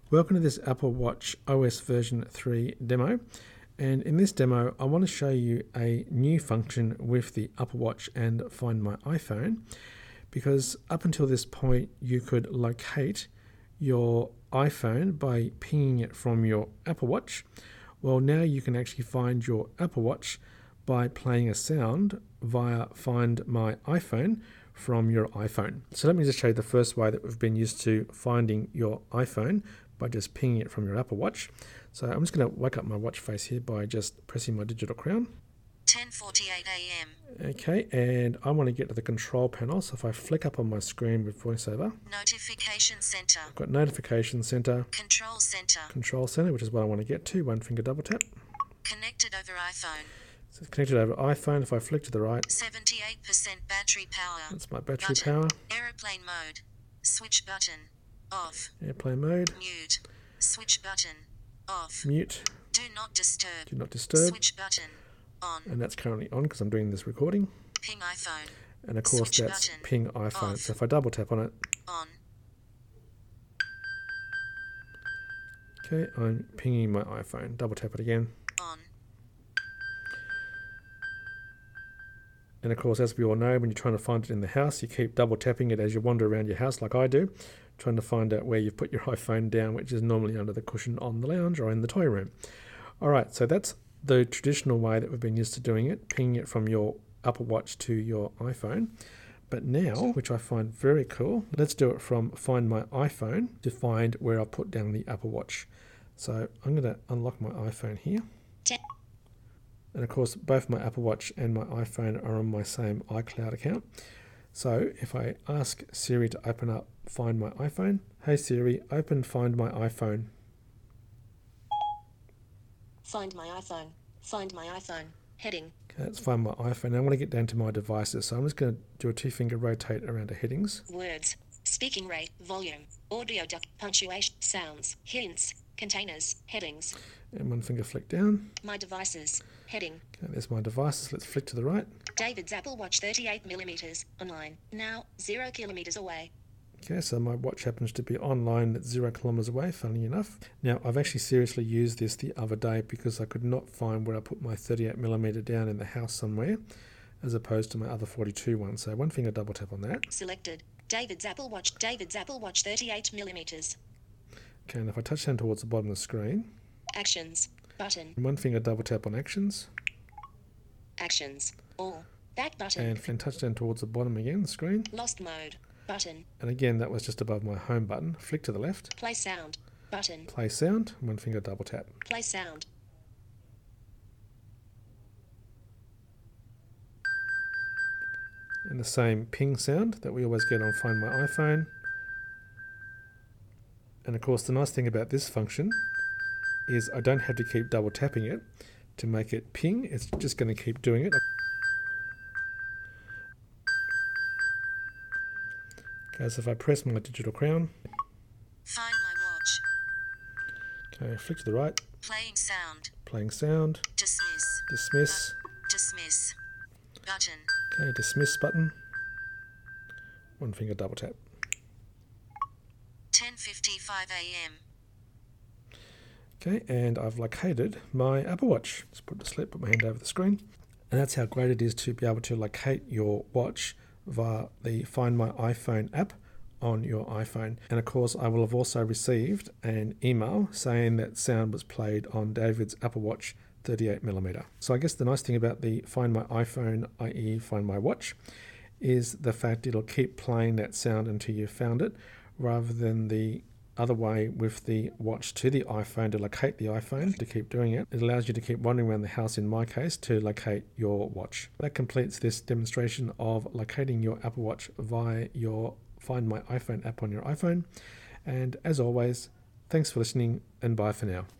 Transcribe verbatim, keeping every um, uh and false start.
Welcome to this Apple Watch O S version three demo, and in this demo I want to show you a new function with the Apple Watch and Find My iPhone, because up until this point you could locate your iPhone by pinging it from your Apple Watch. Well, now you can actually find your Apple Watch by playing a sound via Find My iPhone from your iPhone. So let me just show you the first way that we've been used to finding your iPhone, by just pinging it from your Apple Watch. So I'm just going to wake up my watch face here by just pressing my digital crown. ten forty-eight a m Okay, and I want to get to the control panel, so if I flick up on my screen with VoiceOver, Notification Center. I've got Notification Center, Control Center. Control Center, which is what I want to get to, one finger double tap. Connected over iPhone. So it's connected over iPhone. If I flick to the right, seventy-eight percent battery power. that's my battery Button. power. Airplane mode. Switch button. Off. Airplane mode. Mute. Switch button. Off. Mute. Do not disturb. Do not disturb. Switch button. On. And that's currently on because I'm doing this recording. Ping iPhone. And of course Switch that's button. ping iPhone. Off. So if I double tap on it, On. okay, I'm pinging my iPhone. Double tap it again. On. And of course, as we all know, when you're trying to find it in the house, you keep double tapping it as you wander around your house like I do, trying to find out where you've put your iPhone down, which is normally under the cushion on the lounge or in the toy room. All right, so that's the traditional way that we've been used to doing it, pinging it from your Apple Watch to your iPhone. But now, which I find very cool, let's do it from Find My iPhone to find where I put down the Apple Watch. So I'm going to unlock my iPhone here. Ten. And of course, both my Apple Watch and my iPhone are on my same iCloud account. So if I ask Siri to open up Find My iPhone, hey Siri, open Find My iPhone. Find my iPhone. Find my iPhone. Heading. Okay, let's find my iPhone. Now I want to get down to my devices. So I'm just going to do a two finger rotate around the headings. Words. Speaking rate. Volume. Audio duck. Punctuation. Sounds. Hints. Containers. Headings. And one finger flick down. My devices. Heading. Okay, there's my devices. Let's flick to the right. David's Apple Watch thirty-eight millimeters. Online. Now. Zero kilometers away. Okay, so my watch happens to be online at zero kilometers away, funnily enough. Now, I've actually seriously used this the other day because I could not find where I put my thirty-eight millimeter down in the house somewhere, as opposed to my other forty-two one. So one finger double tap on that. Selected. David's Apple Watch. David's Apple Watch thirty-eight millimeters. Okay, and if I touch down towards the bottom of the screen, Actions. Button. one finger double tap on Actions, Actions. All. Back button. and then touch down towards the bottom again, the screen. Lost mode. Button. And again, that was just above my home button. Flick to the left, Play sound. Button. play sound, one finger double tap. Play sound. And the same ping sound that we always get on Find My iPhone. And of course, the nice thing about this function is I don't have to keep double tapping it to make it ping. It's just going to keep doing it. Okay, so if I press my digital crown, Find my watch. okay, flick to the right, Playing sound. playing sound, Dismiss. dismiss, Dismiss. Button. okay, dismiss button, one finger double tap. ten fifty-five a m Okay, and I've located my Apple Watch. Just put it to sleep, put my hand over the screen. And that's how great it is to be able to locate your watch via the Find My iPhone app on your iPhone. And of course, I will have also received an email saying that sound was played on David's Apple Watch thirty-eight millimeter. So I guess the nice thing about the Find My iPhone, that is Find My Watch, is the fact it'll keep playing that sound until you found it, rather than the other way with the watch to the iPhone to locate the iPhone, to keep doing it. It allows you to keep wandering around the house, in my case, to locate your watch. That completes this demonstration of locating your Apple Watch via your Find My iPhone app on your iPhone. And as always, thanks for listening and bye for now.